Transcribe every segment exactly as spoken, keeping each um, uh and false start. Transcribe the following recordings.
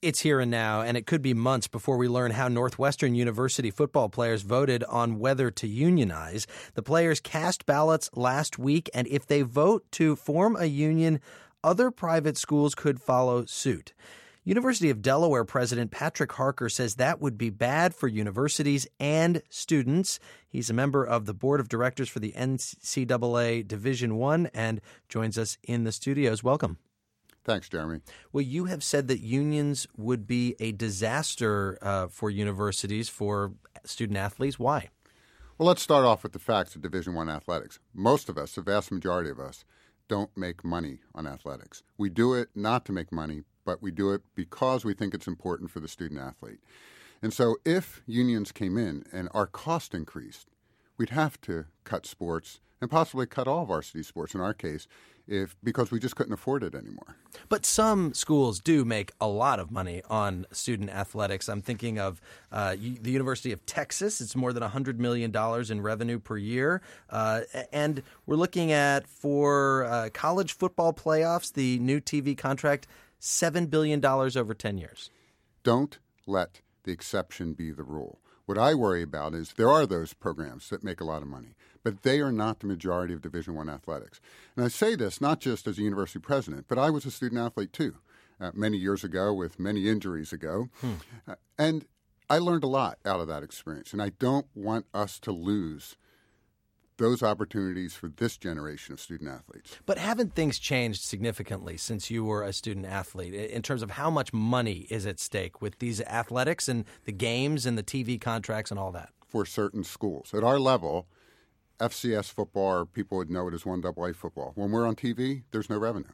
It's here and now, and it could be months before we learn how Northwestern University football players voted on whether to unionize. The players cast ballots last week, and if they vote to form a union, other private schools could follow suit. University of Delaware President Patrick Harker says that would be bad for universities and students. He's a member of the board of directors for the N C double A Division I and joins us in the studios. Welcome. Thanks, Jeremy. Well, you have said that unions would be a disaster uh, for universities, for student athletes. Why? Well, let's start off with the facts of Division I athletics. Most of us, the vast majority of us, don't make money on athletics. We do it not to make money, but we do it because we think it's important for the student athlete. And so if unions came in and our cost increased, we'd have to cut sports and possibly cut all varsity sports in our case, if because we just couldn't afford it anymore. But some schools do make a lot of money on student athletics. I'm thinking of uh, the University of Texas. It's more than one hundred million dollars in revenue per year. Uh, and we're looking at, for uh, college football playoffs, the new T V contract, seven billion dollars over ten years. Don't let the exception be the rule. What I worry about is there are those programs that make a lot of money, but they are not the majority of Division I athletics. And I say this not just as a university president, but I was a student athlete too, uh, many years ago with many injuries ago. Hmm. Uh, and I learned a lot out of that experience, and I don't want us to lose those opportunities for this generation of student athletes. But haven't things changed significantly since you were a student athlete in terms of how much money is at stake with these athletics and the games and the T V contracts and all that? For certain schools. At our level, F C S football, or people would know it as one double A football. When we're on T V, there's no revenue.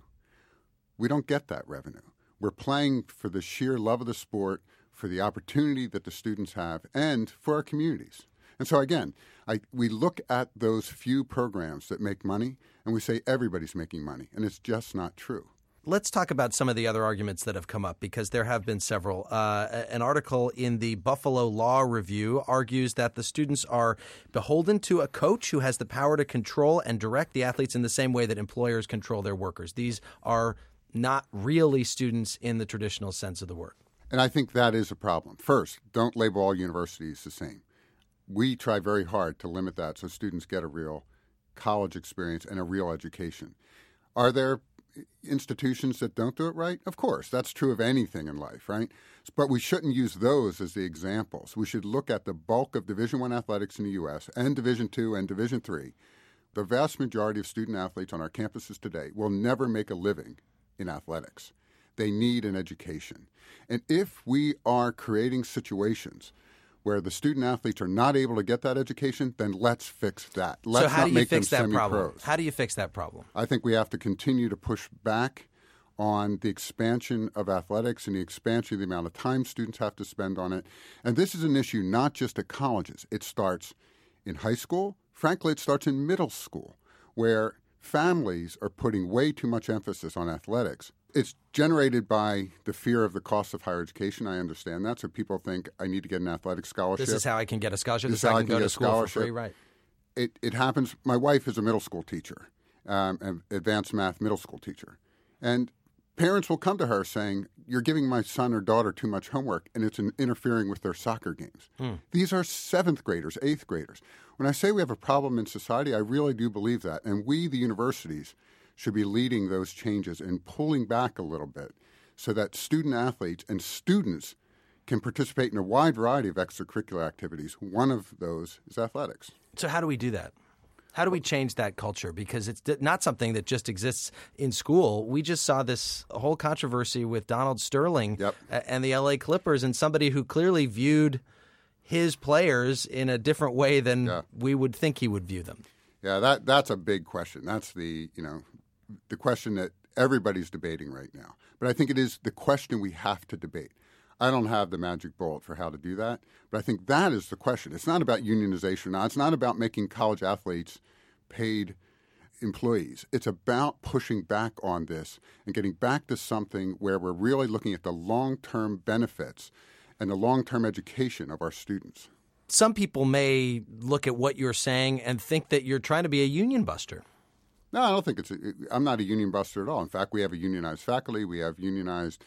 We don't get that revenue. We're playing for the sheer love of the sport, for the opportunity that the students have, and for our communities. And so, again, I, we look at those few programs that make money, and we say everybody's making money, and it's just not true. Let's talk about some of the other arguments that have come up, because there have been several. Uh, an article in the Buffalo Law Review argues that the students are beholden to a coach who has the power to control and direct the athletes in the same way that employers control their workers. These are not really students in the traditional sense of the word. And I think that is a problem. First, don't label all universities the same. We try very hard to limit that so students get a real college experience and a real education. Are there institutions that don't do it right? Of course. That's true of anything in life, right? But we shouldn't use those as the examples. We should look at the bulk of Division I athletics in the U S and Division two and Division three. The vast majority of student athletes on our campuses today will never make a living in athletics. They need an education. And if we are creating situations where the student athletes are not able to get that education, then let's fix that. Let's so how not do you make fix them that problem? semi-pros. How do you fix that problem? I think we have to continue to push back on the expansion of athletics and the expansion of the amount of time students have to spend on it. And this is an issue not just at colleges. It starts in high school. Frankly, it starts in middle school, where families are putting way too much emphasis on athletics. It's generated by the fear of the cost of higher education. I understand that. So people think, I need to get an athletic scholarship. This is how I can get a scholarship. This This is how I can, I can go get to a school for scholarship. free, right? It, it happens. My wife is a middle school teacher, um, an advanced math middle school teacher. And parents will come to her saying, you're giving my son or daughter too much homework, and it's an interfering with their soccer games. Hmm. These are seventh graders, eighth graders. When I say we have a problem in society, I really do believe that. And we, the universities, should be leading those changes and pulling back a little bit so that student athletes and students can participate in a wide variety of extracurricular activities. One of those is athletics. So how do we do that? How do we change that culture? Because it's not something that just exists in school. We just saw this whole controversy with Donald Sterling yep. and the L A Clippers, and somebody who clearly viewed his players in a different way than yeah. we would think he would view them. Yeah, that that's a big question. That's the, you know, the question that everybody's debating right now. But I think it is the question we have to debate. I don't have the magic bullet for how to do that, but I think that is the question. It's not about unionization now. It's not about making college athletes paid employees. It's about pushing back on this and getting back to something where we're really looking at the long-term benefits and the long-term education of our students. Some people may look at what you're saying and think that you're trying to be a union buster. No, I don't think it's a, I'm not a union buster at all. In fact, we have a unionized faculty. We have unionized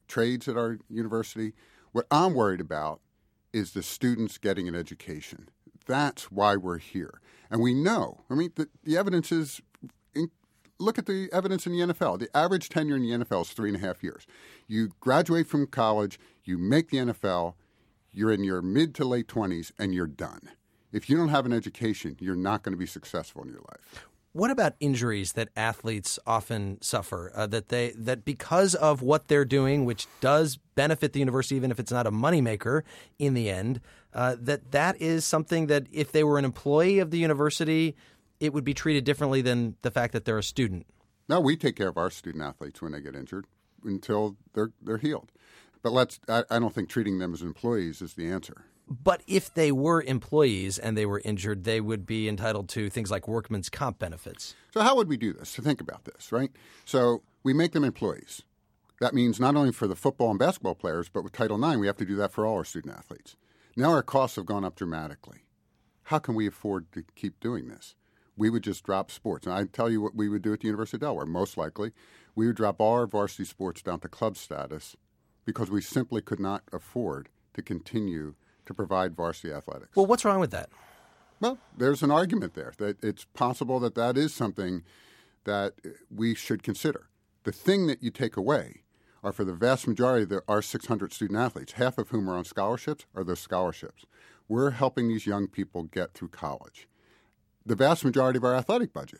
trades at our university. What I'm worried about is the students getting an education. That's why we're here. And we know, I mean, the, the evidence is, in, look at the evidence in the N F L. The average tenure in the N F L is three and a half years. You graduate from college, you make the N F L, you're in your mid to late twenties, and you're done. If you don't have an education, you're not going to be successful in your life. What about injuries that athletes often suffer, uh, that they that because of what they're doing, which does benefit the university, even if it's not a moneymaker in the end, uh, that that is something that if they were an employee of the university, it would be treated differently than the fact that they're a student? No, we take care of our student athletes when they get injured until they're they're healed. But let's I, I don't think treating them as employees is the answer. But if they were employees and they were injured, they would be entitled to things like workman's comp benefits. So how would we do this? So think about this, right? So we make them employees. That means not only for the football and basketball players, but with Title nine, we have to do that for all our student athletes. Now our costs have gone up dramatically. How can we afford to keep doing this? We would just drop sports. And I tell you what we would do at the University of Delaware. Most likely, we would drop all our varsity sports down to club status because we simply could not afford to continue to provide varsity athletics. Well, what's wrong with that? Well, there's an argument there that it's possible that that is something that we should consider. The thing that you take away are for the vast majority of the, our six hundred student athletes, half of whom are on scholarships, are those scholarships. We're helping these young people get through college. The vast majority of our athletic budget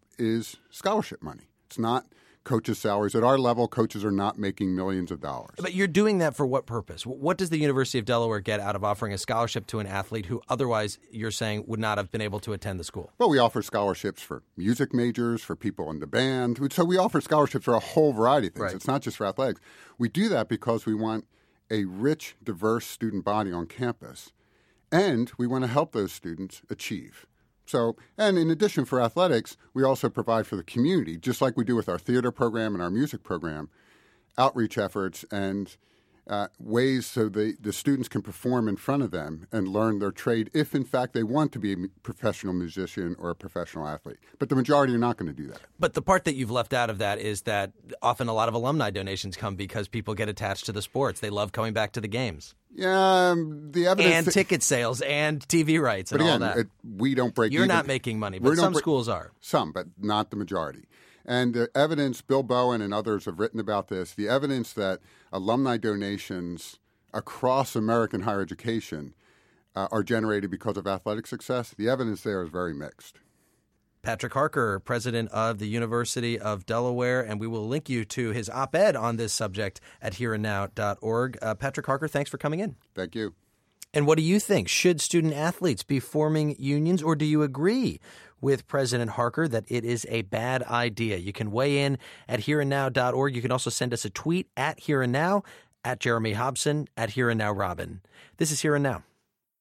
is scholarship money. It's not coaches' salaries. At our level, coaches are not making millions of dollars. But you're doing that for what purpose? What does the University of Delaware get out of offering a scholarship to an athlete who otherwise, you're saying, would not have been able to attend the school? Well, we offer scholarships for music majors, for people in the band. So we offer scholarships for a whole variety of things. Right. It's not just for athletics. We do that because we want a rich, diverse student body on campus, and we want to help those students achieve. So, and in addition for athletics, we also provide for the community, just like we do with our theater program and our music program, outreach efforts and uh, ways so the, the students can perform in front of them and learn their trade if, in fact, they want to be a professional musician or a professional athlete. But the majority are not going to do that. But the part that you've left out of that is that often a lot of alumni donations come because people get attached to the sports. They love coming back to the games. Yeah, um, the evidence and that, ticket sales and T V rights and but again, all that. It, we don't break. You're even. not making money, but We some break, schools are. Some, but not the majority. And the evidence, Bill Bowen and others have written about this. The evidence that alumni donations across American higher education uh, are generated because of athletic success. The evidence there is very mixed. Patrick Harker, president of the University of Delaware, and we will link you to his op-ed on this subject at here and now dot org. Uh, Patrick Harker, thanks for coming in. Thank you. And what do you think? Should student athletes be forming unions, or do you agree with President Harker that it is a bad idea? You can weigh in at here and now dot org. You can also send us a tweet at Here and Now, at Jeremy Hobson, at Here and Now Robin. This is Here and Now.